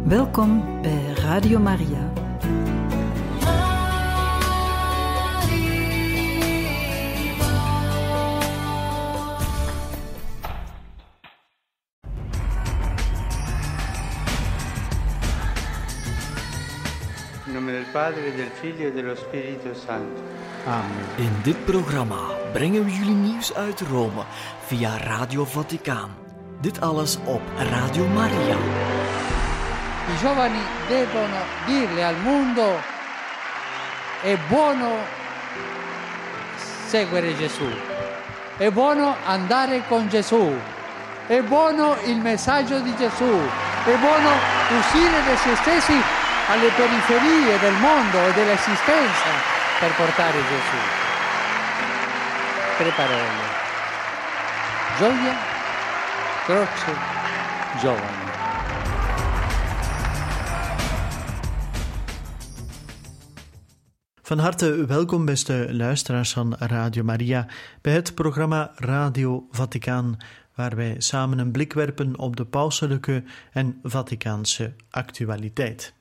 Welkom bij Radio Maria. In nome del Padre, del Figlio e dello Spirito Santo. Amen. In dit programma brengen we jullie nieuws uit Rome via Radio Vaticaan. Dit alles op Radio Maria. I giovani devono dirle al mondo: è buono seguire Gesù, è buono andare con Gesù, è buono il messaggio di Gesù, è buono uscire da se stessi alle periferie del mondo e dell'esistenza per portare Gesù. Tre parole: gioia, croce, giovani. Van harte welkom, beste luisteraars van Radio Maria, bij het programma Radio Vaticaan, waar wij samen een blik werpen op de pauselijke en Vaticaanse actualiteit.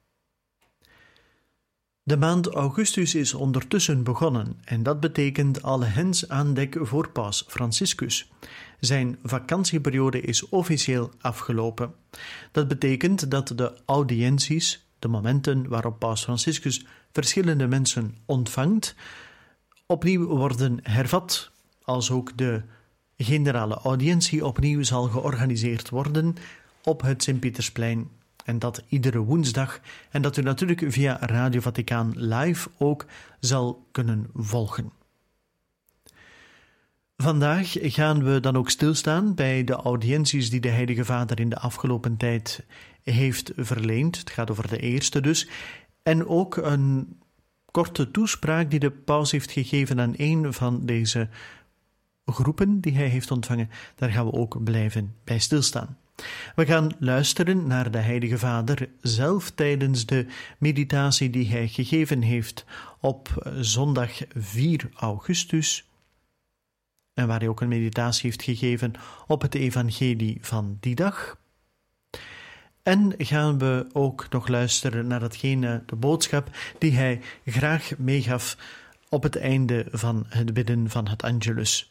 De maand augustus is ondertussen begonnen en dat betekent alle hens aan dek voor paus Franciscus. Zijn vakantieperiode is officieel afgelopen. Dat betekent dat de audiënties, de momenten waarop paus Franciscus verschillende mensen ontvangt, opnieuw worden hervat, als ook de generale audiëntie opnieuw zal georganiseerd worden op het Sint-Pietersplein. En dat iedere woensdag, en dat u natuurlijk via Radio Vaticaan live ook zal kunnen volgen. Vandaag gaan we dan ook stilstaan bij de audiënties die de Heilige Vader in de afgelopen tijd heeft verleend. Het gaat over de eerste dus. En ook een korte toespraak die de paus heeft gegeven aan een van deze groepen die hij heeft ontvangen. Daar gaan we ook blijven bij stilstaan. We gaan luisteren naar de Heilige Vader zelf tijdens de meditatie die hij gegeven heeft op zondag 4 augustus. En waar hij ook een meditatie heeft gegeven op het evangelie van die dag. En gaan we ook nog luisteren naar de boodschap die hij graag meegaf op het einde van het bidden van het Angelus.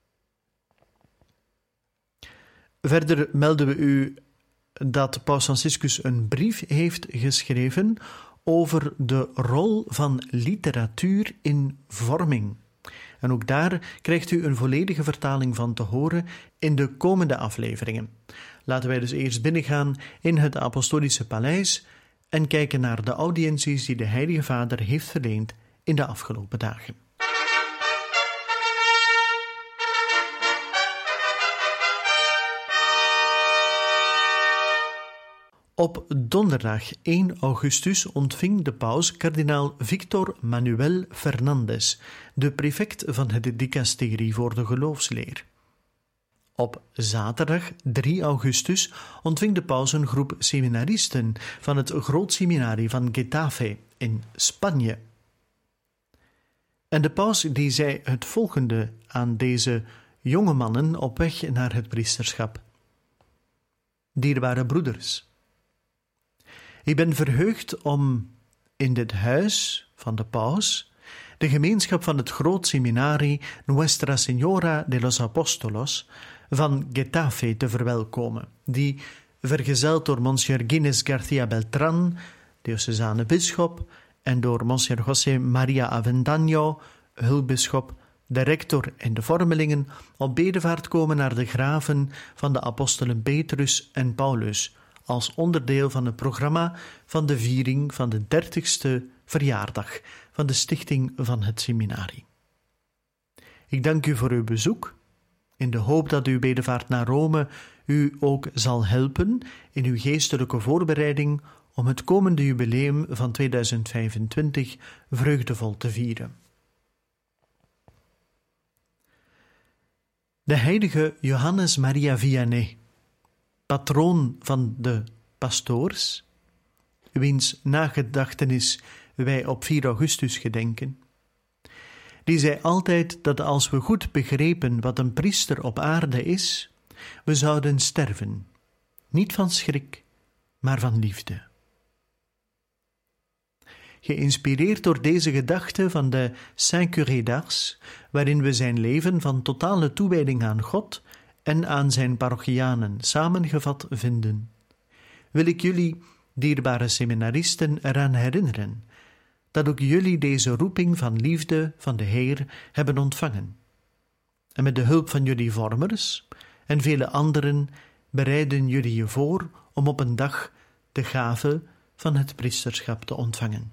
Verder melden we u dat paus Franciscus een brief heeft geschreven over de rol van literatuur in vorming. En ook daar krijgt u een volledige vertaling van te horen in de komende afleveringen. Laten wij dus eerst binnengaan in het Apostolische Paleis en kijken naar de audiënties die de Heilige Vader heeft verleend in de afgelopen dagen. Op donderdag 1 augustus ontving de paus kardinaal Victor Manuel Fernandez, de prefect van het dicasterie voor de geloofsleer. Op zaterdag 3 augustus ontving de paus een groep seminaristen van het Grootseminarie van Getafe in Spanje. En de paus die zei het volgende aan deze jonge mannen op weg naar het priesterschap: Dierbare broeders, ik ben verheugd om in dit huis van de paus de gemeenschap van het Grootseminarie Nuestra Señora de los Apóstolos van Getafe te verwelkomen, die, vergezeld door Monsieur Gines García Beltrán, diocesane bisschop, en door Monsieur José María Avendaño, hulpbisschop, de rector en de vormelingen, op bedevaart komen naar de graven van de apostelen Petrus en Paulus, als onderdeel van het programma van de viering van de 30ste verjaardag van de stichting van het seminarie. Ik dank u voor uw bezoek, in de hoop dat uw bedevaart naar Rome u ook zal helpen in uw geestelijke voorbereiding om het komende jubileum van 2025 vreugdevol te vieren. De heilige Johannes Maria Vianney, patroon van de pastoors, wiens nagedachtenis wij op 4 augustus gedenken, die zei altijd dat als we goed begrepen wat een priester op aarde is, we zouden sterven, niet van schrik, maar van liefde. Geïnspireerd door deze gedachte van de Saint-Curé d'Ars, waarin we zijn leven van totale toewijding aan God en aan zijn parochianen samengevat vinden, wil ik jullie, dierbare seminaristen, eraan herinneren dat ook jullie deze roeping van liefde van de Heer hebben ontvangen. En met de hulp van jullie vormers en vele anderen bereiden jullie je voor om op een dag de gave van het priesterschap te ontvangen.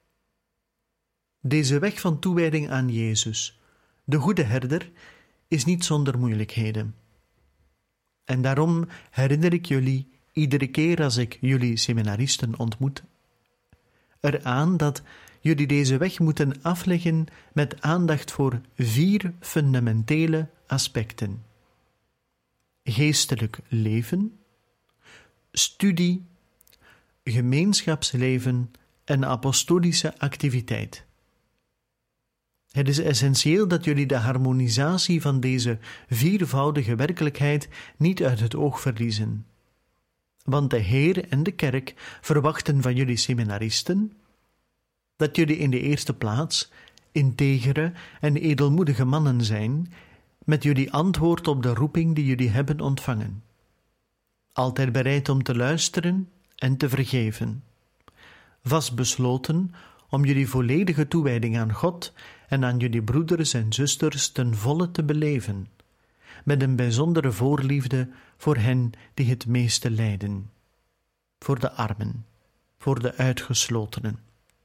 Deze weg van toewijding aan Jezus, de goede herder, is niet zonder moeilijkheden. En daarom herinner ik jullie, iedere keer als ik jullie seminaristen ontmoet, eraan dat jullie deze weg moeten afleggen met aandacht voor 4 fundamentele aspecten: geestelijk leven, studie, gemeenschapsleven en apostolische activiteit. Het is essentieel dat jullie de harmonisatie van deze 4voudige werkelijkheid niet uit het oog verliezen. Want de Heer en de Kerk verwachten van jullie seminaristen dat jullie in de eerste plaats integere en edelmoedige mannen zijn, met jullie antwoord op de roeping die jullie hebben ontvangen. Altijd bereid om te luisteren en te vergeven. Vastbesloten om jullie volledige toewijding aan God en aan jullie broeders en zusters ten volle te beleven, met een bijzondere voorliefde voor hen die het meeste lijden, voor de armen, voor de uitgeslotenen.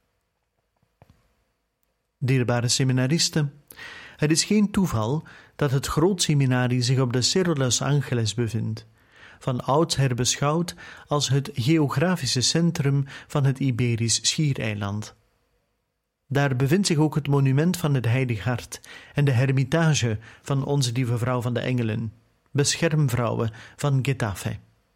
Dierbare seminaristen, het is geen toeval dat het grootseminarie zich op de Cerro Los Angeles bevindt, van oudsher beschouwd als het geografische centrum van het Iberisch Schiereiland. Daar bevindt zich ook het monument van het Heilig Hart en de hermitage van Onze Lieve Vrouw van de Engelen, beschermvrouwen van Getafe.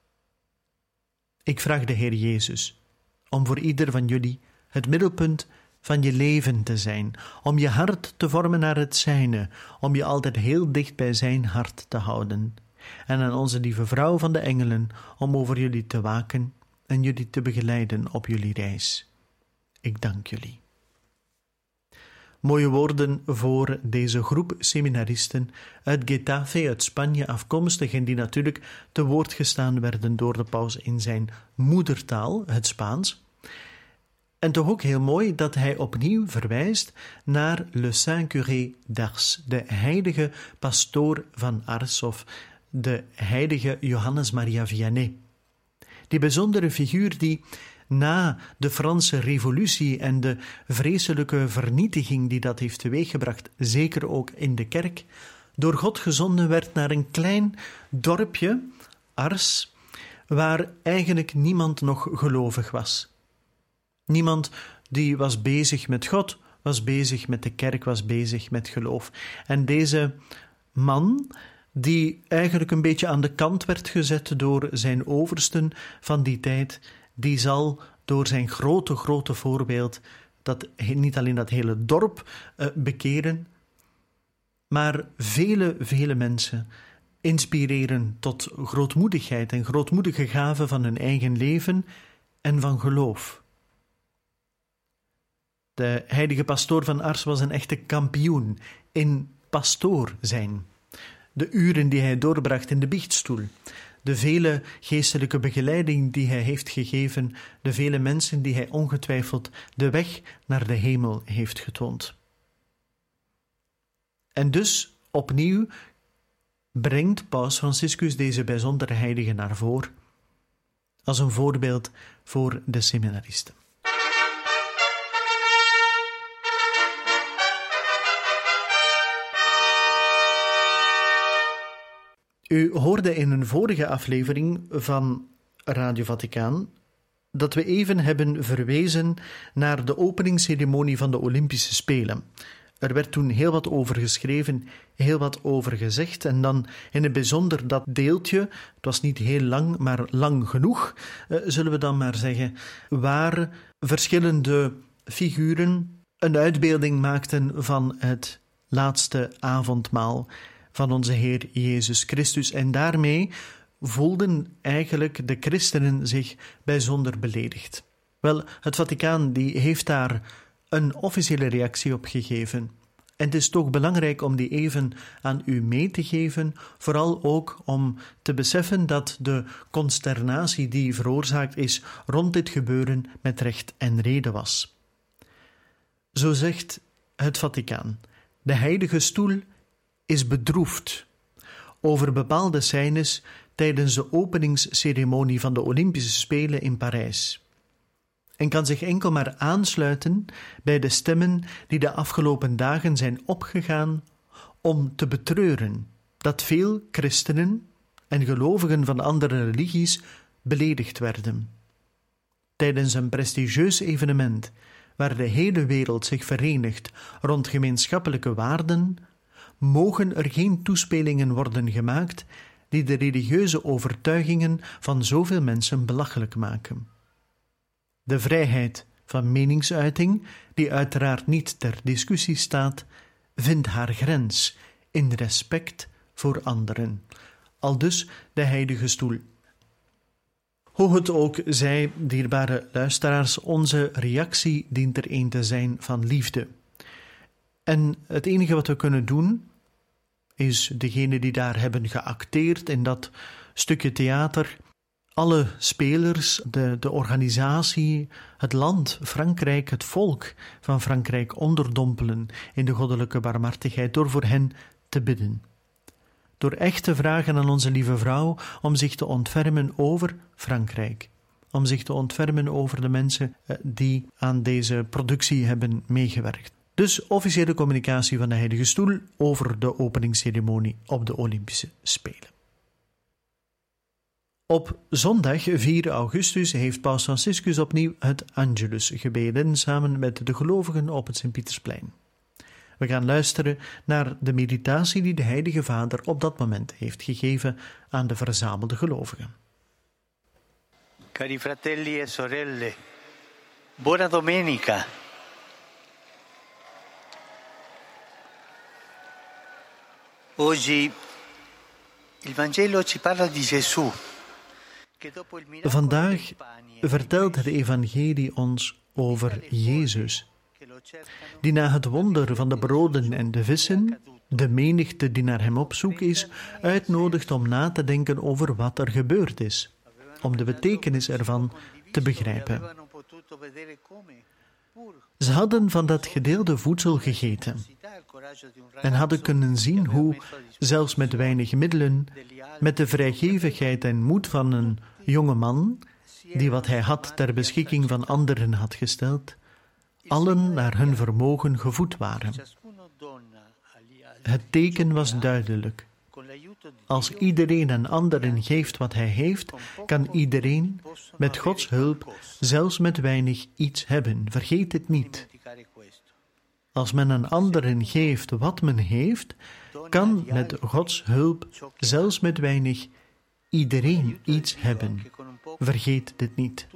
Ik vraag de Heer Jezus om voor ieder van jullie het middelpunt van je leven te zijn, om je hart te vormen naar het zijne, om je altijd heel dicht bij zijn hart te houden, en aan Onze Lieve Vrouw van de Engelen om over jullie te waken en jullie te begeleiden op jullie reis. Ik dank jullie. Mooie woorden voor deze groep seminaristen uit Getafe, uit Spanje afkomstig, en die natuurlijk te woord gestaan werden door de paus in zijn moedertaal, het Spaans. En toch ook heel mooi dat hij opnieuw verwijst naar Le Saint-Curé d'Ars, de heilige pastoor van Ars, of de heilige Johannes Maria Vianney. Die bijzondere figuur die na de Franse Revolutie en de vreselijke vernietiging die dat heeft teweeggebracht, zeker ook in de kerk, door God gezonden werd naar een klein dorpje, Ars, waar eigenlijk niemand nog gelovig was. Niemand die was bezig met God, was bezig met de kerk, was bezig met geloof. En deze man, die eigenlijk een beetje aan de kant werd gezet door zijn oversten van die tijd, die zal door zijn grote voorbeeld dat niet alleen dat hele dorp bekeren, maar vele mensen inspireren tot grootmoedigheid en grootmoedige gaven van hun eigen leven en van geloof. De heilige pastoor van Ars was een echte kampioen in pastoor zijn. De uren die hij doorbracht in de biechtstoel, de vele geestelijke begeleiding die hij heeft gegeven, de vele mensen die hij ongetwijfeld de weg naar de hemel heeft getoond. En dus opnieuw brengt Paus Franciscus deze bijzondere heilige naar voren als een voorbeeld voor de seminaristen. U hoorde in een vorige aflevering van Radio Vaticaan dat we even hebben verwezen naar de openingsceremonie van de Olympische Spelen. Er werd toen heel wat over geschreven, heel wat over gezegd, en dan in het bijzonder dat deeltje, het was niet heel lang, maar lang genoeg, zullen we dan maar zeggen, waar verschillende figuren een uitbeelding maakten van het laatste avondmaal van onze Heer Jezus Christus. En daarmee voelden eigenlijk de christenen zich bijzonder beledigd. Wel, het Vaticaan die heeft daar een officiële reactie op gegeven. En het is toch belangrijk om die even aan u mee te geven, vooral ook om te beseffen dat de consternatie die veroorzaakt is rond dit gebeuren met recht en reden was. Zo zegt het Vaticaan: de Heilige Stoel is bedroefd over bepaalde scènes tijdens de openingsceremonie van de Olympische Spelen in Parijs en kan zich enkel maar aansluiten bij de stemmen die de afgelopen dagen zijn opgegaan om te betreuren dat veel christenen en gelovigen van andere religies beledigd werden. Tijdens een prestigieus evenement waar de hele wereld zich verenigt rond gemeenschappelijke waarden, mogen er geen toespelingen worden gemaakt die de religieuze overtuigingen van zoveel mensen belachelijk maken. De vrijheid van meningsuiting, die uiteraard niet ter discussie staat, vindt haar grens in respect voor anderen. Aldus de Heilige Stoel. Hoe het ook zij, dierbare luisteraars, onze reactie dient er een te zijn van liefde. En het enige wat we kunnen doen, is degene die daar hebben geacteerd in dat stukje theater, alle spelers, de organisatie, het land, Frankrijk, het volk van Frankrijk onderdompelen in de goddelijke barmhartigheid door voor hen te bidden. Door echt te vragen aan onze lieve vrouw om zich te ontfermen over Frankrijk. Om zich te ontfermen over de mensen die aan deze productie hebben meegewerkt. Dus officiële communicatie van de Heilige Stoel over de openingsceremonie op de Olympische Spelen. Op zondag 4 augustus heeft Paus Franciscus opnieuw het Angelus gebeden samen met de gelovigen op het Sint-Pietersplein. We gaan luisteren naar de meditatie die de Heilige Vader op dat moment heeft gegeven aan de verzamelde gelovigen. Cari fratelli e sorelle, buona domenica. Oggi il Vangelo ci parla di Gesù. Vandaag vertelt het evangelie ons over Jezus, die na het wonder van de broden en de vissen, de menigte die naar hem op zoek is, uitnodigt om na te denken over wat er gebeurd is, om de betekenis ervan te begrijpen. Ze hadden van dat gedeelde voedsel gegeten en hadden kunnen zien hoe, zelfs met weinig middelen, met de vrijgevigheid en moed van een jonge man, die wat hij had ter beschikking van anderen had gesteld, allen naar hun vermogen gevoed waren. Het teken was duidelijk. Als iedereen aan anderen geeft wat hij heeft, kan iedereen met Gods hulp, zelfs met weinig, iets hebben. Vergeet het niet. Als men aan anderen geeft wat men heeft, kan met Gods hulp, zelfs met weinig, iedereen iets hebben. Vergeet dit niet.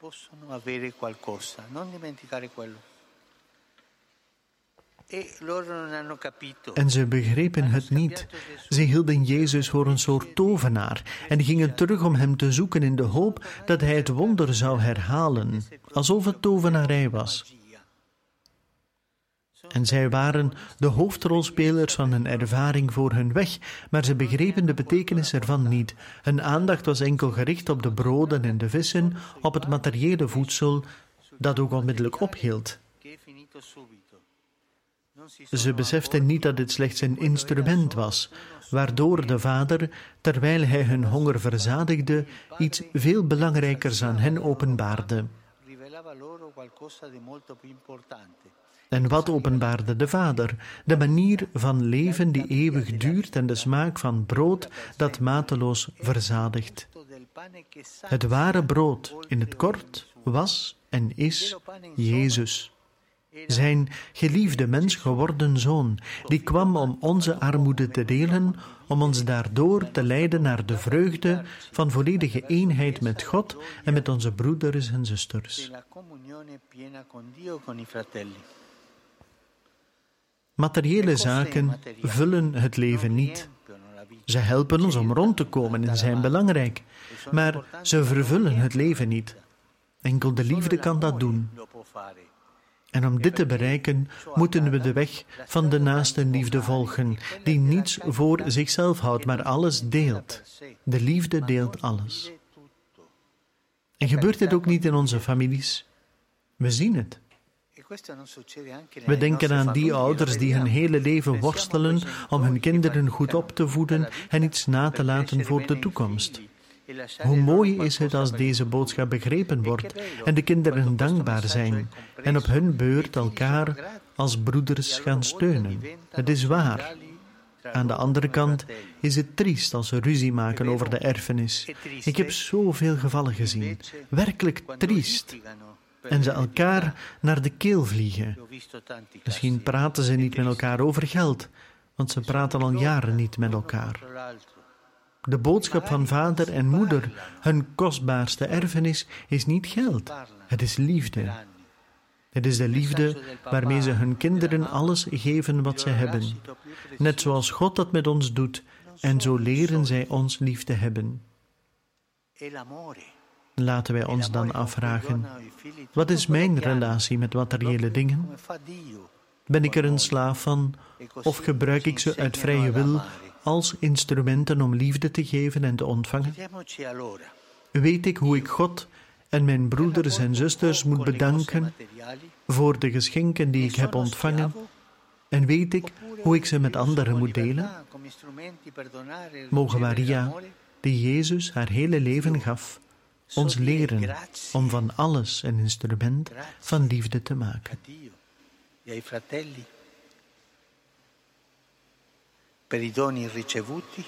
En ze begrepen het niet. Ze hielden Jezus voor een soort tovenaar en gingen terug om hem te zoeken in de hoop dat hij het wonder zou herhalen, alsof het tovenarij was. En zij waren de hoofdrolspelers van een ervaring voor hun weg, maar ze begrepen de betekenis ervan niet. Hun aandacht was enkel gericht op de broden en de vissen, op het materiële voedsel, dat ook onmiddellijk ophield. Ze beseften niet dat dit slechts een instrument was, waardoor de Vader, terwijl hij hun honger verzadigde, iets veel belangrijkers aan hen openbaarde. En wat openbaarde de Vader? De manier van leven die eeuwig duurt en de smaak van brood dat mateloos verzadigt. Het ware brood, in het kort, was en is Jezus. Zijn geliefde mens geworden Zoon, die kwam om onze armoede te delen, om ons daardoor te leiden naar de vreugde van volledige eenheid met God en met onze broeders en zusters. Materiële zaken vullen het leven niet. Ze helpen ons om rond te komen en zijn belangrijk, maar ze vervullen het leven niet. Enkel de liefde kan dat doen. En om dit te bereiken, moeten we de weg van de naastenliefde volgen, die niets voor zichzelf houdt, maar alles deelt. De liefde deelt alles. En gebeurt dit ook niet in onze families? We zien het. We denken aan die ouders die hun hele leven worstelen om hun kinderen goed op te voeden en iets na te laten voor de toekomst. Hoe mooi is het als deze boodschap begrepen wordt en de kinderen dankbaar zijn en op hun beurt elkaar als broeders gaan steunen. Het is waar. Aan de andere kant is het triest als ze ruzie maken over de erfenis. Ik heb zoveel gevallen gezien. Werkelijk triest. En ze elkaar naar de keel vliegen. Misschien praten ze niet met elkaar over geld, want ze praten al jaren niet met elkaar. De boodschap van vader en moeder, hun kostbaarste erfenis, is niet geld. Het is liefde. Het is de liefde waarmee ze hun kinderen alles geven wat ze hebben. Net zoals God dat met ons doet, en zo leren zij ons lief te hebben. Laten wij ons dan afvragen, wat is mijn relatie met materiële dingen? Ben ik er een slaaf van, of gebruik ik ze uit vrije wil als instrumenten om liefde te geven en te ontvangen? Weet ik hoe ik God en mijn broeders en zusters moet bedanken voor de geschenken die ik heb ontvangen? En weet ik hoe ik ze met anderen moet delen? Mogen Maria, die Jezus haar hele leven gaf, ons leren om van alles een instrument van liefde te maken. Per i doni ricevuti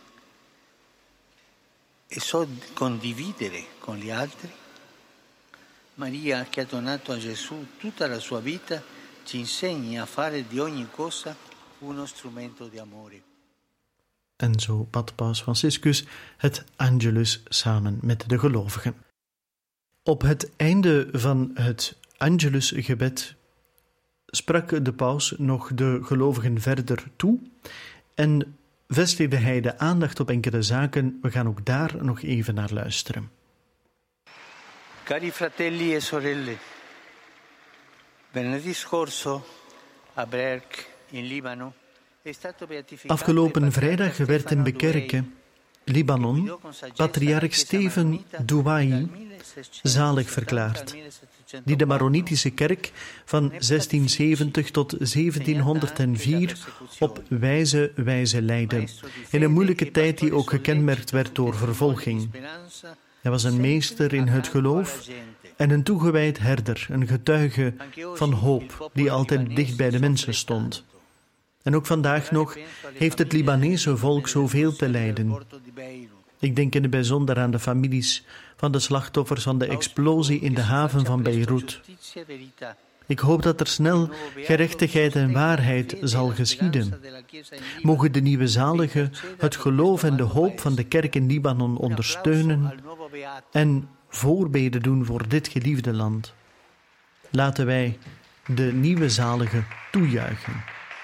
e so condividere con gli altri. Maria, che ha donato a Gesù tutta la sua vita, ci insegna a fare di ogni cosa uno strumento di amore. En zo bad Paus Franciscus het Angelus samen met de gelovigen. Op het einde van het Angelus-gebed sprak de paus nog de gelovigen verder toe en vestigde hij de aandacht op enkele zaken. We gaan ook daar nog even naar luisteren. Cari fratelli e sorelle, venerdì scorso a Berk in Libano è stato beatificato. Afgelopen vrijdag werd in Bekerke, Libanon, patriarch Steven Douai zalig verklaard, die de Maronitische kerk van 1670 tot 1704 op wijze leidde, in een moeilijke tijd die ook gekenmerkt werd door vervolging. Hij was een meester in het geloof en een toegewijd herder, een getuige van hoop die altijd dicht bij de mensen stond. En ook vandaag nog heeft het Libanese volk zoveel te lijden. Ik denk in het bijzonder aan de families van de slachtoffers van de explosie in de haven van Beirut. Ik hoop dat er snel gerechtigheid en waarheid zal geschieden. Mogen de nieuwe zaligen het geloof en de hoop van de kerk in Libanon ondersteunen en voorbeden doen voor dit geliefde land. Laten wij de nieuwe zaligen toejuichen.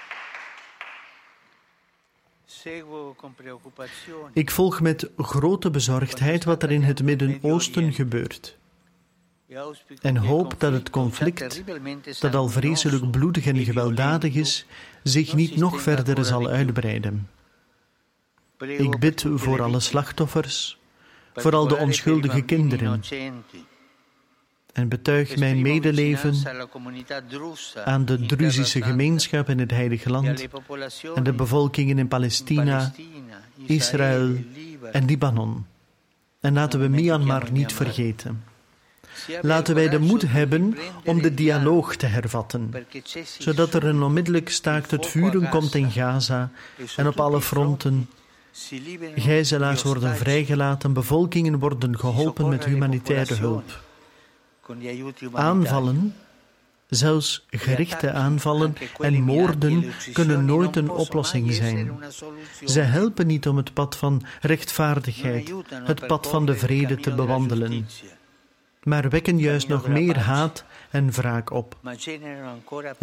Ik volg met grote bezorgdheid wat er in het Midden-Oosten gebeurt. En hoop dat het conflict, dat al vreselijk bloedig en gewelddadig is, zich niet nog verder zal uitbreiden. Ik bid voor alle slachtoffers, voor al de onschuldige kinderen, en betuig mijn medeleven aan de Druzische gemeenschap in het Heilige Land en de bevolkingen in Palestina, Israël en Libanon. En laten we Myanmar niet vergeten. Laten wij de moed hebben om de dialoog te hervatten, zodat er een onmiddellijk staakt het vuren komt in Gaza en op alle fronten gijzelaars worden vrijgelaten, bevolkingen worden geholpen met humanitaire hulp. Aanvallen, zelfs gerichte aanvallen en moorden kunnen nooit een oplossing zijn. Ze helpen niet om het pad van rechtvaardigheid, het pad van de vrede te bewandelen, maar wekken juist nog meer haat en wraak op.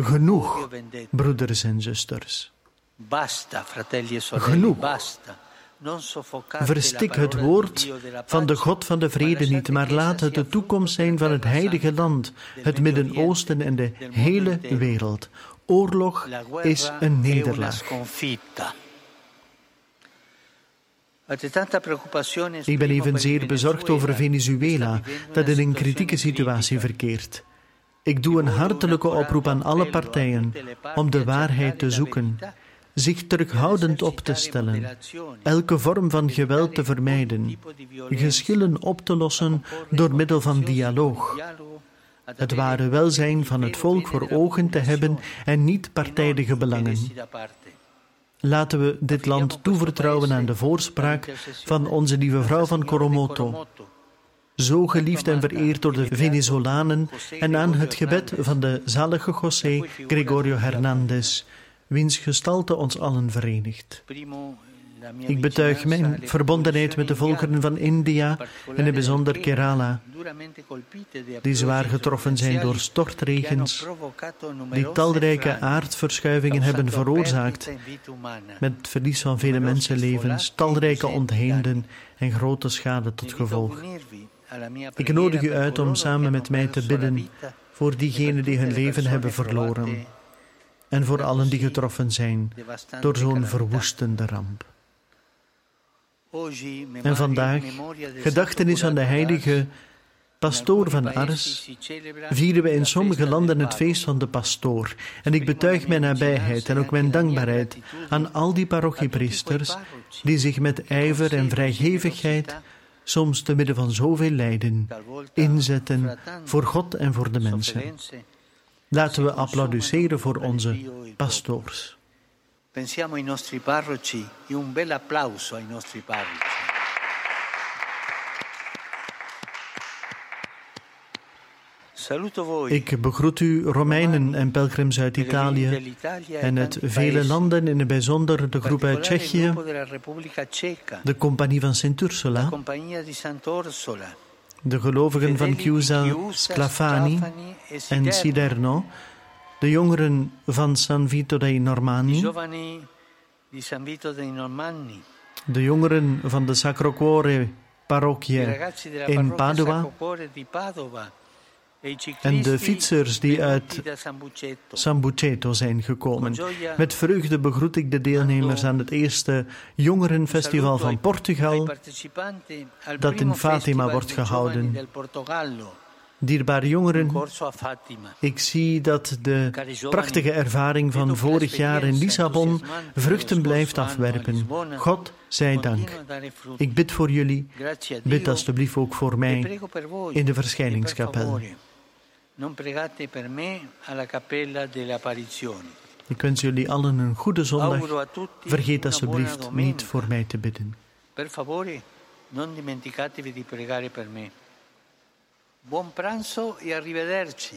Genoeg, broeders en zusters. Basta, fratelli e sorelle, Genoeg. basta. Verstik het woord van de God van de vrede niet, maar laat het de toekomst zijn van het heilige land, het Midden-Oosten en de hele wereld. Oorlog is een nederlaag. Ik ben evenzeer bezorgd over Venezuela, dat in een kritieke situatie verkeert. Ik doe een hartelijke oproep aan alle partijen om de waarheid te zoeken, zich terughoudend op te stellen, elke vorm van geweld te vermijden, geschillen op te lossen door middel van dialoog, het ware welzijn van het volk voor ogen te hebben en niet partijdige belangen. Laten we dit land toevertrouwen aan de voorspraak van onze lieve vrouw van Coromoto, zo geliefd en vereerd door de Venezolanen, en aan het gebed van de zalige José Gregorio Hernández, wiens gestalte ons allen verenigt. Ik betuig mijn verbondenheid met de volkeren van India en in het bijzonder Kerala, die zwaar getroffen zijn door stortregens, die talrijke aardverschuivingen hebben veroorzaakt, met verlies van vele mensenlevens, talrijke ontheemden en grote schade tot gevolg. Ik nodig u uit om samen met mij te bidden voor diegenen die hun leven hebben verloren en voor allen die getroffen zijn door zo'n verwoestende ramp. En vandaag, gedachtenis aan de heilige pastoor van Ars, vieren we in sommige landen het feest van de pastoor. En ik betuig mijn nabijheid en ook mijn dankbaarheid aan al die parochiepriesters die zich met ijver en vrijgevigheid, soms te midden van zoveel lijden, inzetten voor God en voor de mensen. Laten we applaudisseren voor onze pastoors. Pensiamo ai nostri parroci e un bel applauso ai nostri parroci. Ik begroet u, Romeinen en pelgrims uit Italië en uit vele landen, in het bijzonder de groep uit Tsjechië, de Compagnie van Sint Ursula, de gelovigen van Chiusa Sclafani en Siderno, de jongeren van San Vito dei Normanni, de jongeren van de Sacro Cuore parochie in Padova en de fietsers die uit San Bucetto zijn gekomen. Met vreugde begroet ik de deelnemers aan het eerste jongerenfestival van Portugal, dat in Fatima wordt gehouden. Dierbare jongeren, ik zie dat de prachtige ervaring van vorig jaar in Lissabon vruchten blijft afwerpen. God zij dank. Ik bid voor jullie, bid alstublieft ook voor mij in de verschijningskapel. Ik wens jullie allen een goede zondag. Vergeet alstublieft niet voor mij te bidden. Per favore, non dimenticatevi di pregare per me. Buon pranzo e arrivederci.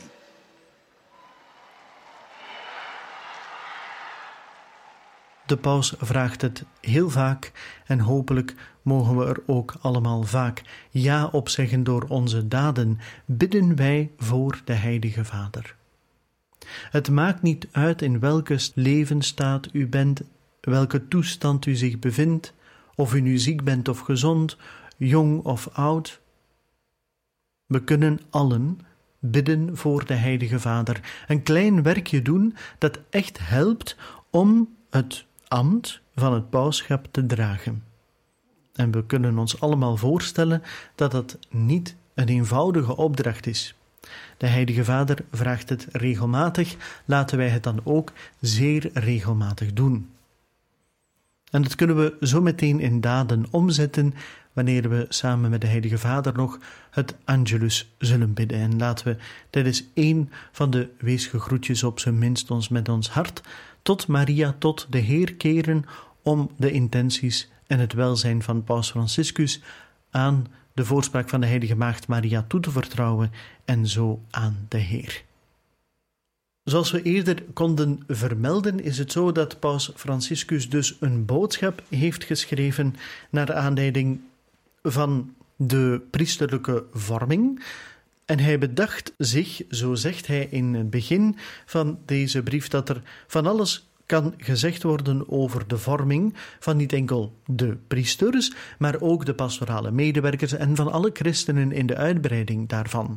De paus vraagt het heel vaak en hopelijk mogen we er ook allemaal vaak ja op zeggen door onze daden. Bidden wij voor de Heilige Vader. Het maakt niet uit in welke levensstaat u bent, welke toestand u zich bevindt, of u nu ziek bent of gezond, jong of oud. We kunnen allen bidden voor de Heilige Vader. Een klein werkje doen dat echt helpt om het ambt van het pauschap te dragen. En we kunnen ons allemaal voorstellen dat dat niet een eenvoudige opdracht is. De Heilige Vader vraagt het regelmatig, laten wij het dan ook zeer regelmatig doen. En dat kunnen we zo meteen in daden omzetten wanneer we samen met de Heilige Vader nog het Angelus zullen bidden. En laten we tijdens één van de weesgegroetjes op zijn minst ons met ons hart tot Maria, tot de Heer keren om de intenties en het welzijn van Paus Franciscus aan de voorspraak van de Heilige Maagd Maria toe te vertrouwen en zo aan de Heer. Zoals we eerder konden vermelden, is het zo dat Paus Franciscus dus een boodschap heeft geschreven naar aanleiding van de priesterlijke vorming. En hij bedacht zich, zo zegt hij in het begin van deze brief, dat er van alles kan gezegd worden over de vorming van niet enkel de priesters, maar ook de pastorale medewerkers en van alle christenen in de uitbreiding daarvan.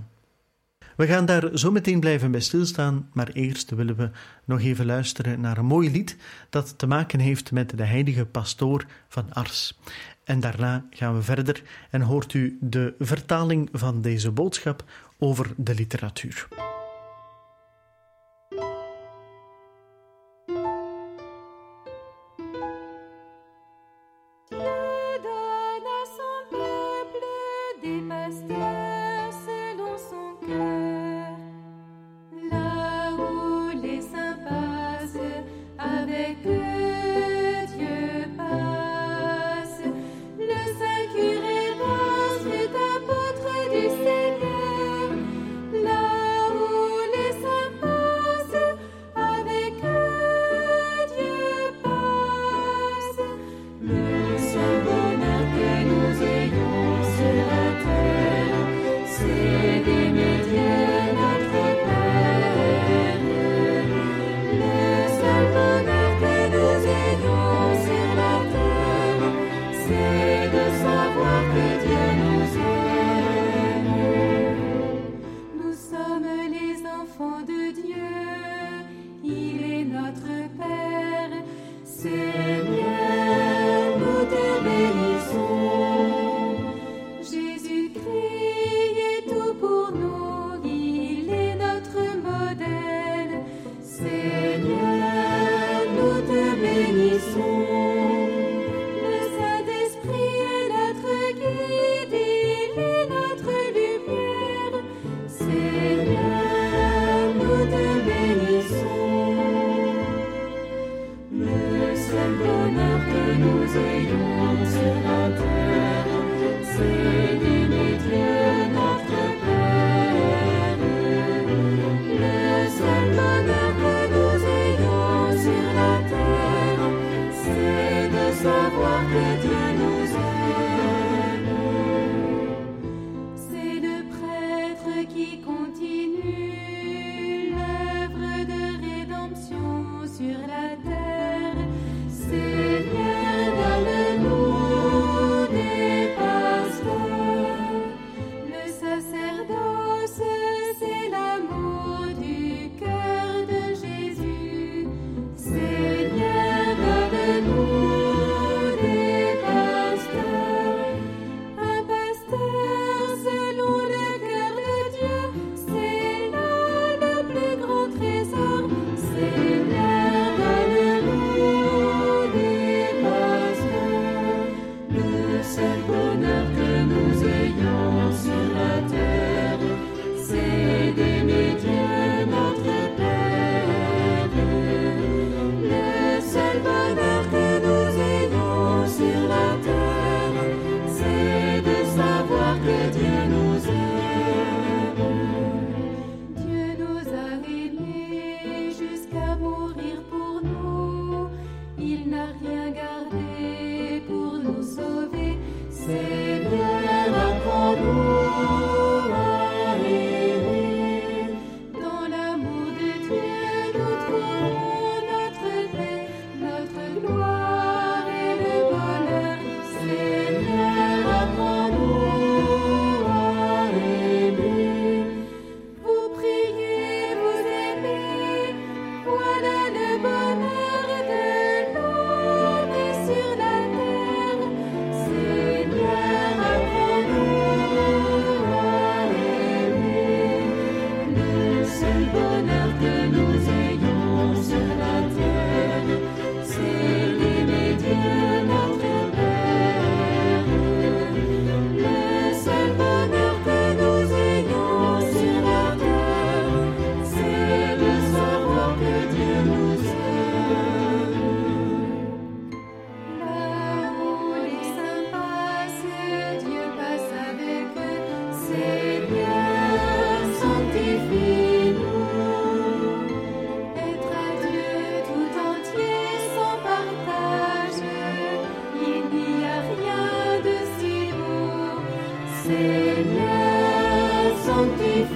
We gaan daar zo meteen blijven bij stilstaan, maar eerst willen we nog even luisteren naar een mooi lied dat te maken heeft met de heilige pastoor van Ars. En daarna gaan we verder en hoort u de vertaling van deze boodschap over de literatuur.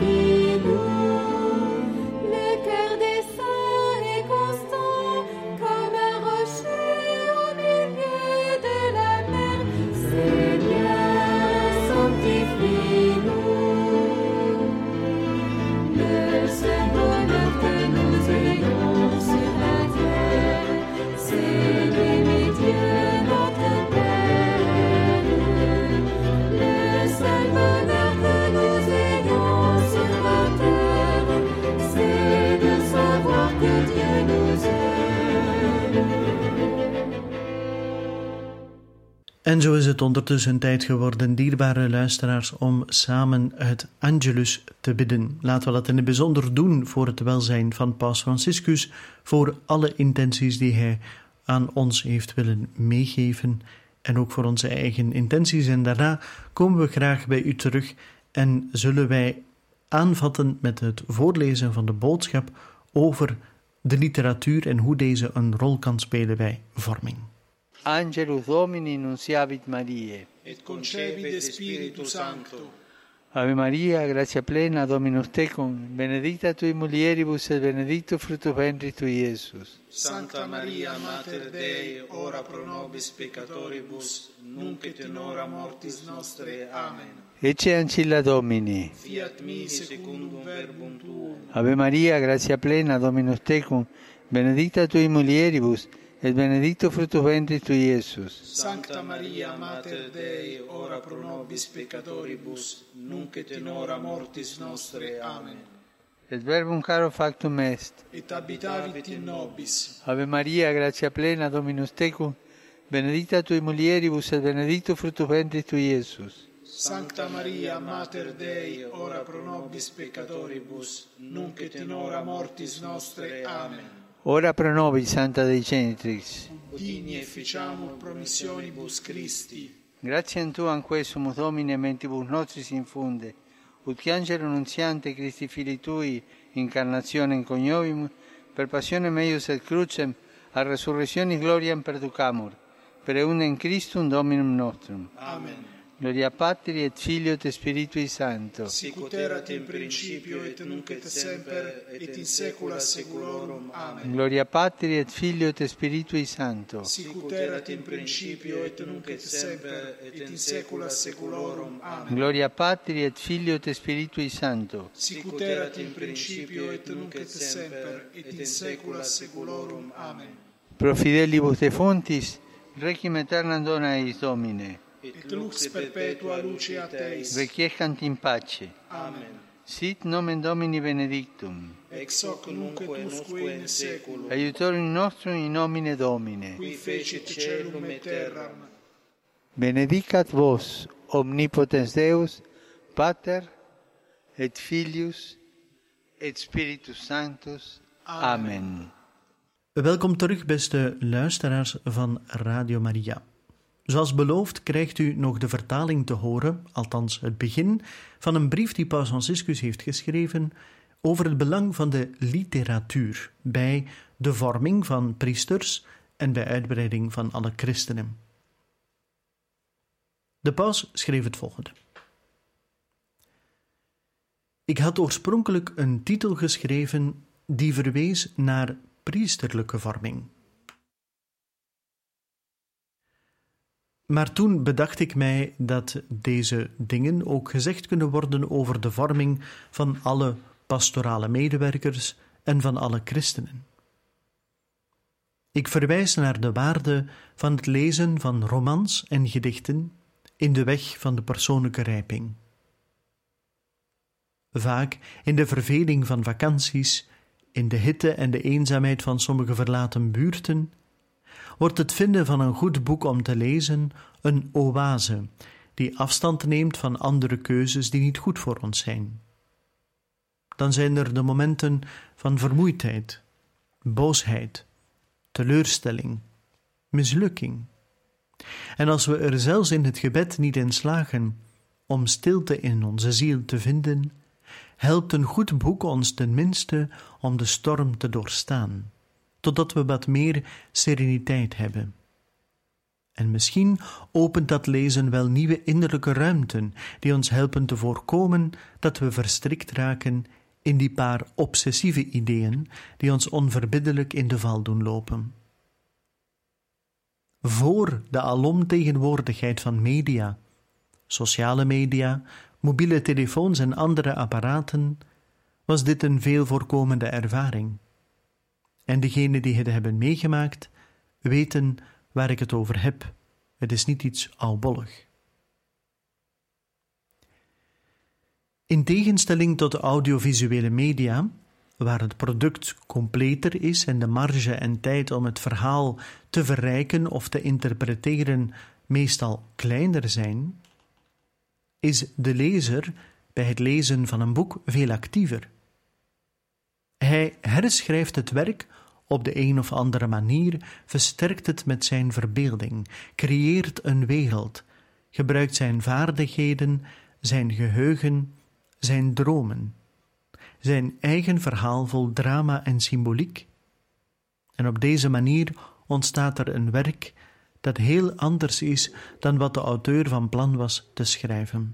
Le cœur des saints est constant. En zo is het ondertussen tijd geworden, dierbare luisteraars, om samen het Angelus te bidden. Laten we dat in het bijzonder doen voor het welzijn van Paus Franciscus, voor alle intenties die hij aan ons heeft willen meegeven en ook voor onze eigen intenties. En daarna komen we graag bij u terug en zullen wij aanvatten met het voorlezen van de boodschap over de literatuur en hoe deze een rol kan spelen bij vorming. Angelus Domini nunciavit Mariae. Et concepit de Spiritu Sancto. Ave Maria, gratia plena, Dominus tecum, benedicta tui mulieribus et benedictus fructus ventris tui, Iesus. Sancta Maria, Mater Dei, ora pro nobis peccatoribus, nunc et in hora mortis nostre. Amen. Ecce ancilla Domini. Fiat mi secundum verbum tuum. Ave Maria, gratia plena, Dominus tecum, benedicta tui mulieribus, et benedictus fructus ventris tui, Iesus. Sancta Maria, Mater Dei, ora pro nobis peccatoribus, nunc et in hora mortis nostre. Amen. Et verbum caro factum est. Et habitavit in nobis. Ave Maria, gratia plena, Dominus tecum, benedicta tui mulieribus, et benedictus fructus ventris tui, Iesus. Sancta Maria, Mater Dei, ora pro nobis peccatoribus, nunc et in hora mortis nostre. Amen. Ora pro nobis, Santa Dei Genitrix. Digni efficiamur promissionibus Christi. Gratiam Tuam quesumus Domine mentibus nostris infunde, ut che angelo nunziante Christi Filii Tui incarnationem coniovimus, per passionem eius et crucem, a resurrectionis gloriam perducamur, per eundem Christum Dominum nostrum. Amen. Gloria Patri et Filio et Spiritui Sancto. Sicut erat in principio et nunc et semper et in saecula saeculorum. Amen. Gloria Patri et Filio et Spiritui Sancto. Sicut erat in principio et nunc et semper et in saecula saeculorum. Amen. Gloria Patri et Filio et Spiritui Sancto. Sicut erat in principio et nunc et semper et in saecula saeculorum. Amen. Pro fidelibus defuntis, requiem aeternam dona eis Domine. Et lux perpetua luceat eis. Requiescant in pace. Amen. Sit nomen Domini benedictum. Ex hoc nunc et usque in saeculum. Aiutorium nostrum in nomine Domine. Qui fecit caelum et terram. Benedicat vos, omnipotens Deus, Pater, et Filius, et Spiritus Sanctus. Amen. Welkom terug, beste luisteraars van Radio Maria. Zoals beloofd krijgt u nog de vertaling te horen, althans het begin, van een brief die Paus Franciscus heeft geschreven over het belang van de literatuur bij de vorming van priesters en bij uitbreiding van alle christenen. De paus schreef het volgende. Ik had oorspronkelijk een titel geschreven die verwees naar priesterlijke vorming. Maar toen bedacht ik mij dat deze dingen ook gezegd kunnen worden over de vorming van alle pastorale medewerkers en van alle christenen. Ik verwijs naar de waarde van het lezen van romans en gedichten in de weg van de persoonlijke rijping. Vaak in de verveling van vakanties, in de hitte en de eenzaamheid van sommige verlaten buurten, wordt het vinden van een goed boek om te lezen een oase die afstand neemt van andere keuzes die niet goed voor ons zijn. Dan zijn er de momenten van vermoeidheid, boosheid, teleurstelling, mislukking. En als we er zelfs in het gebed niet in slagen om stilte in onze ziel te vinden, helpt een goed boek ons tenminste om de storm te doorstaan, totdat we wat meer sereniteit hebben. En misschien opent dat lezen wel nieuwe innerlijke ruimten die ons helpen te voorkomen dat we verstrikt raken in die paar obsessieve ideeën die ons onverbiddelijk in de val doen lopen. Voor de alomtegenwoordigheid van media, sociale media, mobiele telefoons en andere apparaten, was dit een veel voorkomende ervaring. En degenen die het hebben meegemaakt, weten waar ik het over heb. Het is niet iets oudbollig. In tegenstelling tot de audiovisuele media, waar het product completer is en de marge en tijd om het verhaal te verrijken of te interpreteren meestal kleiner zijn, is de lezer bij het lezen van een boek veel actiever. Hij herschrijft het werk op de een of andere manier, versterkt het met zijn verbeelding, creëert een wereld, gebruikt zijn vaardigheden, zijn geheugen, zijn dromen, zijn eigen verhaal vol drama en symboliek. En op deze manier ontstaat er een werk dat heel anders is dan wat de auteur van plan was te schrijven.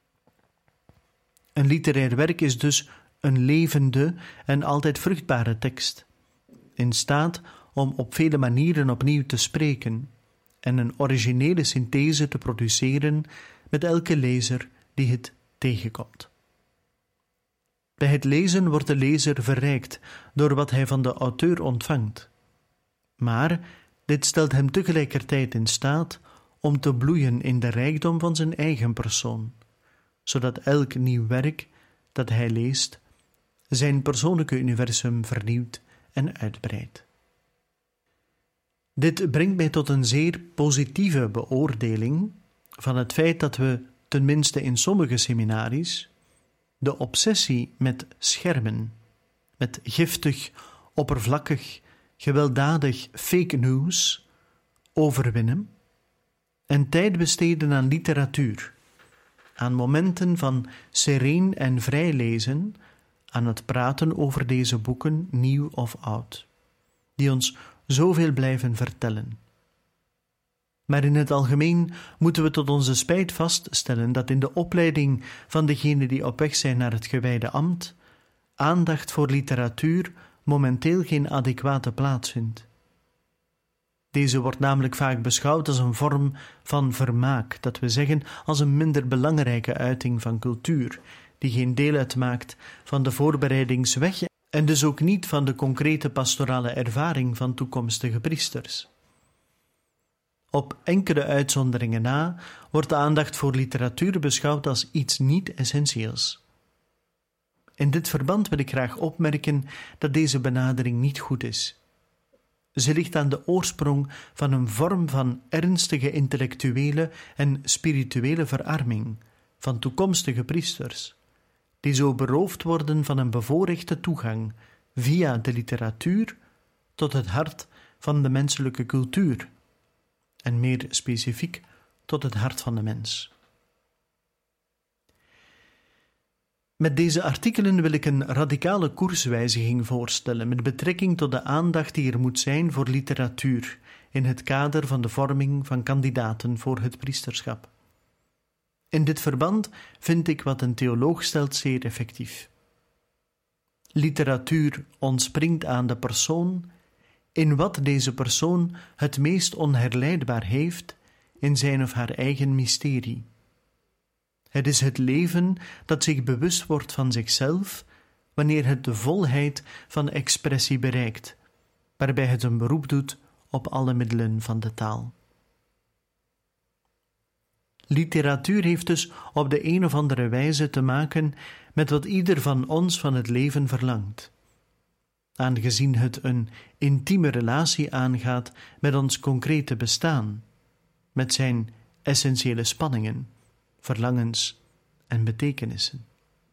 Een literair werk is dus een levende en altijd vruchtbare tekst, in staat om op vele manieren opnieuw te spreken en een originele synthese te produceren met elke lezer die het tegenkomt. Bij het lezen wordt de lezer verrijkt door wat hij van de auteur ontvangt, maar dit stelt hem tegelijkertijd in staat om te bloeien in de rijkdom van zijn eigen persoon, zodat elk nieuw werk dat hij leest zijn persoonlijke universum vernieuwt en uitbreidt. Dit brengt mij tot een zeer positieve beoordeling van het feit dat we, tenminste in sommige seminaries, de obsessie met schermen, met giftig, oppervlakkig, gewelddadig fake news overwinnen en tijd besteden aan literatuur, aan momenten van sereen en vrij lezen, aan het praten over deze boeken, nieuw of oud, die ons zoveel blijven vertellen. Maar in het algemeen moeten we tot onze spijt vaststellen dat in de opleiding van degenen die op weg zijn naar het gewijde ambt, aandacht voor literatuur momenteel geen adequate plaats vindt. Deze wordt namelijk vaak beschouwd als een vorm van vermaak, dat we zeggen als een minder belangrijke uiting van cultuur, die geen deel uitmaakt van de voorbereidingsweg en dus ook niet van de concrete pastorale ervaring van toekomstige priesters. Op enkele uitzonderingen na wordt de aandacht voor literatuur beschouwd als iets niet essentieels. In dit verband wil ik graag opmerken dat deze benadering niet goed is. Ze ligt aan de oorsprong van een vorm van ernstige intellectuele en spirituele verarming van toekomstige priesters, die zo beroofd worden van een bevoorrechte toegang via de literatuur tot het hart van de menselijke cultuur, en meer specifiek tot het hart van de mens. Met deze artikelen wil ik een radicale koerswijziging voorstellen met betrekking tot de aandacht die er moet zijn voor literatuur in het kader van de vorming van kandidaten voor het priesterschap. In dit verband vind ik wat een theoloog stelt zeer effectief. Literatuur ontspringt aan de persoon in wat deze persoon het meest onherleidbaar heeft in zijn of haar eigen mysterie. Het is het leven dat zich bewust wordt van zichzelf wanneer het de volheid van expressie bereikt, waarbij het een beroep doet op alle middelen van de taal. Literatuur heeft dus op de een of andere wijze te maken met wat ieder van ons van het leven verlangt, aangezien het een intieme relatie aangaat met ons concrete bestaan, met zijn essentiële spanningen, verlangens en betekenissen.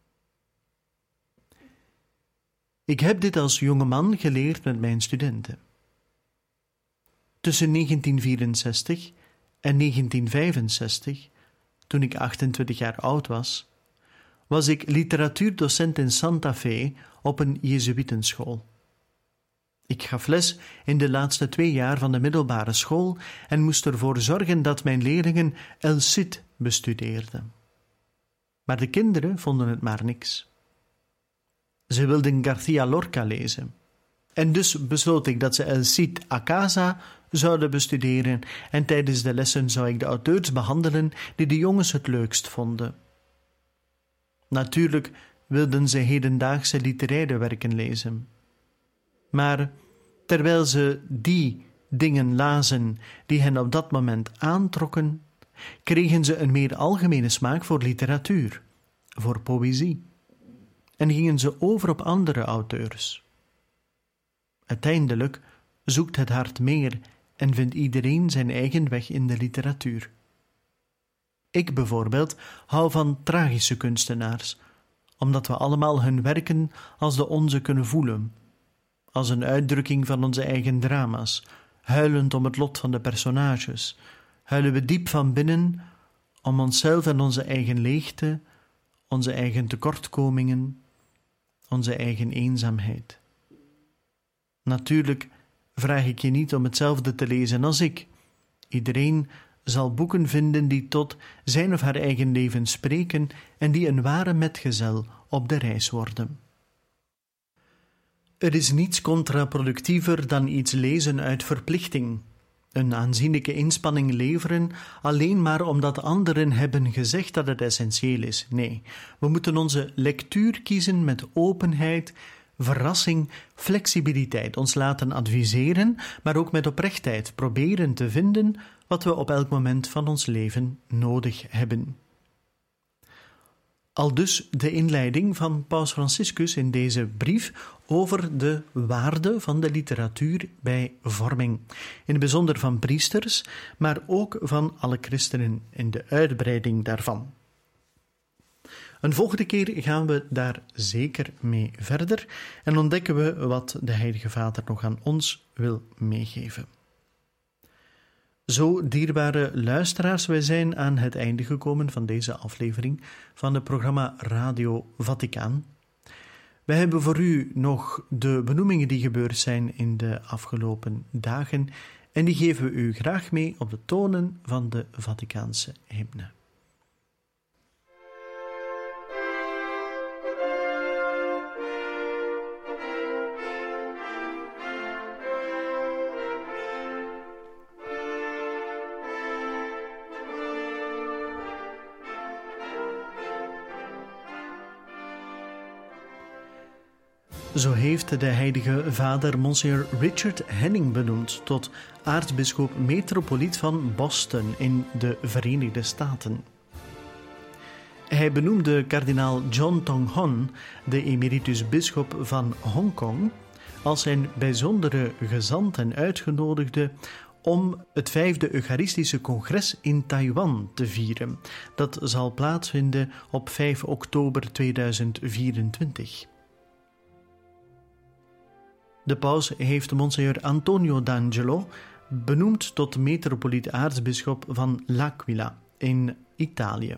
Ik heb dit als jonge man geleerd met mijn studenten. Tussen 1964 en 1965, toen ik 28 jaar oud was, was ik literatuurdocent in Santa Fe op een Jezuïtenschool. Ik gaf les in de laatste 2 jaar van de middelbare school en moest ervoor zorgen dat mijn leerlingen El Cid bestudeerden. Maar de kinderen vonden het maar niks. Ze wilden García Lorca lezen. En dus besloot ik dat ze El Cid a casa zouden bestuderen en tijdens de lessen zou ik de auteurs behandelen die de jongens het leukst vonden. Natuurlijk wilden ze hedendaagse literaire werken lezen. Maar terwijl ze die dingen lazen die hen op dat moment aantrokken, kregen ze een meer algemene smaak voor literatuur, voor poëzie, en gingen ze over op andere auteurs. Uiteindelijk zoekt het hart meer en vindt iedereen zijn eigen weg in de literatuur. Ik bijvoorbeeld hou van tragische kunstenaars, omdat we allemaal hun werken als de onze kunnen voelen, als een uitdrukking van onze eigen drama's, huilend om het lot van de personages, huilen we diep van binnen om onszelf en onze eigen leegte, onze eigen tekortkomingen, onze eigen eenzaamheid. Natuurlijk vraag ik je niet om hetzelfde te lezen als ik. Iedereen zal boeken vinden die tot zijn of haar eigen leven spreken en die een ware metgezel op de reis worden. Er is niets contraproductiever dan iets lezen uit verplichting. Een aanzienlijke inspanning leveren alleen maar omdat anderen hebben gezegd dat het essentieel is. Nee, we moeten onze lectuur kiezen met openheid, verrassing, flexibiliteit, ons laten adviseren, maar ook met oprechtheid proberen te vinden wat we op elk moment van ons leven nodig hebben. Aldus de inleiding van Paus Franciscus in deze brief over de waarde van de literatuur bij vorming. In het bijzonder van priesters, maar ook van alle christenen in de uitbreiding daarvan. Een volgende keer gaan we daar zeker mee verder en ontdekken we wat de Heilige Vader nog aan ons wil meegeven. Zo, dierbare luisteraars, wij zijn aan het einde gekomen van deze aflevering van het programma Radio Vaticaan. Wij hebben voor u nog de benoemingen die gebeurd zijn in de afgelopen dagen en die geven we u graag mee op de tonen van de Vaticaanse hymne. Zo heeft de Heilige Vader Monsignor Richard Henning benoemd tot aartsbisschop metropoliet van Boston in de Verenigde Staten. Hij benoemde kardinaal John Tong Hon, de emeritus bisschop van Hongkong, als zijn bijzondere gezant en uitgenodigde om het 5e Eucharistische Congres in Taiwan te vieren. Dat zal plaatsvinden op 5 oktober 2024. De paus heeft Monsignor Antonio D'Angelo benoemd tot metropoliet aartsbisschop van L'Aquila in Italië.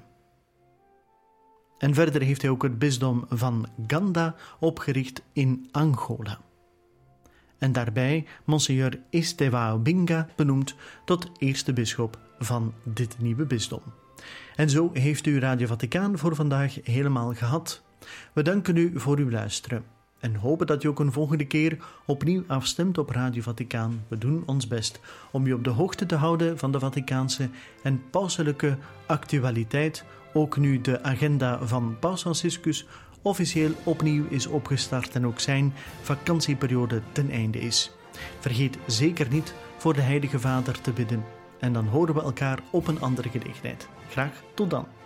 En verder heeft hij ook het bisdom van Ganda opgericht in Angola. En daarbij Monsignor Estevao Binga benoemd tot eerste bisschop van dit nieuwe bisdom. En zo heeft u Radio Vaticaan voor vandaag helemaal gehad. We danken u voor uw luisteren. En hopen dat u ook een volgende keer opnieuw afstemt op Radio Vaticaan. We doen ons best om u op de hoogte te houden van de Vaticaanse en pauselijke actualiteit. Ook nu de agenda van Paus Franciscus officieel opnieuw is opgestart en ook zijn vakantieperiode ten einde is. Vergeet zeker niet voor de Heilige Vader te bidden. En dan horen we elkaar op een andere gelegenheid. Graag tot dan.